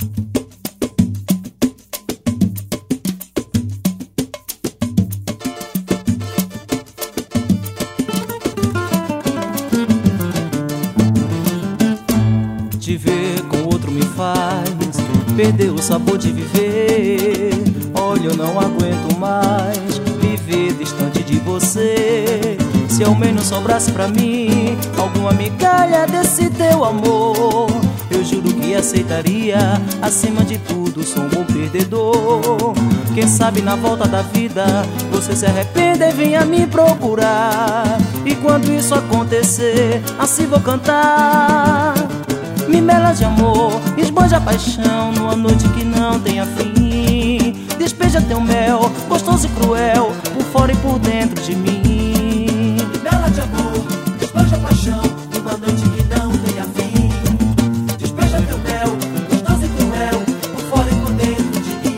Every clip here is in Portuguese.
Te ver com outro me faz perder o sabor de viver. Olha, eu não aguento mais viver distante de você. Se ao menos sobrasse pra mim alguma migalha desse teu amor, eu juro que aceitaria. Acima de tudo, sou um bom perdedor. Quem sabe na volta da vida você se arrependa e venha me procurar. E quando isso acontecer, assim vou cantar: me mela de amor, esbanja a paixão numa noite que não tenha fim. Despeja teu mel, gostoso e cruel, por fora e por dentro de mim. Me mela de amor, esbanja a paixão numa noite que não tenha fim. Despeja teu mel, gostoso e cruel, por fora e por dentro de mim.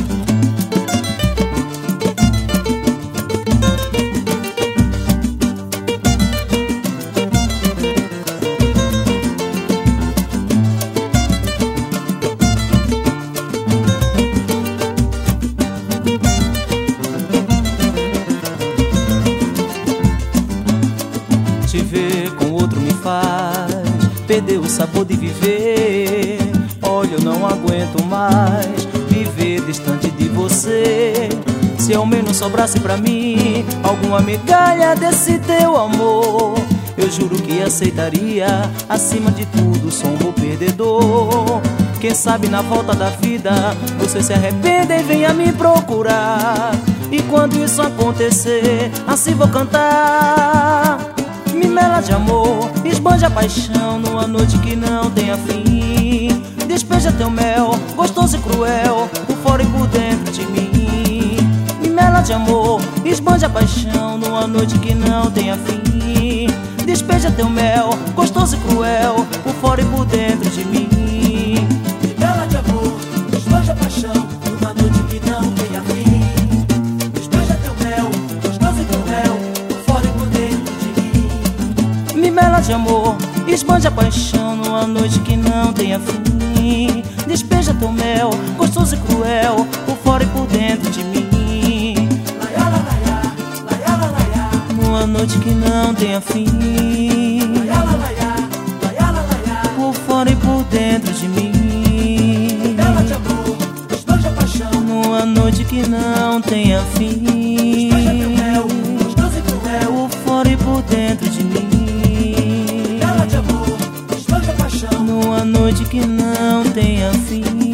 Te ver com outro me faz perder o sabor de viver. Olha, eu não aguento mais viver distante de você. Se ao menos sobrasse pra mim alguma migalha desse teu amor, eu juro que aceitaria. Acima de tudo, sou um bom perdedor. Quem sabe na volta da vida você se arrependa e venha me procurar. E quando isso acontecer, assim vou cantar: me mela de amor, esbanja a paixão numa noite que não tenha fim. Despeja teu mel, gostoso e cruel, por fora e por dentro de mim. Me mela de amor, esbanja a paixão numa noite que não tenha fim. Despeja teu mel, gostoso e cruel, por fora e por dentro de mim. Me mela de amor, esbanja a paixão numa noite que não tenha fim. Despeja teu mel, gostoso e cruel, por fora e por dentro de mim. Me mela de amor, esbanja a paixão numa noite que não tenha fim. Despeja teu mel, gostoso e cruel, por fora e por dentro de mim. Laiá, laiá, laiá, laiá. Numa noite que não tenha fim. Laiá, laiá, laiá, laiá. Por fora e por dentro de mim. Me mela de amor, esbanja a paixão Numa noite que não tenha fim. despeja teu mel, gostoso e cruel. Por fora e por dentro de mim. Me mela de amor, esbanja a paixão Numa noite que não tenha fim.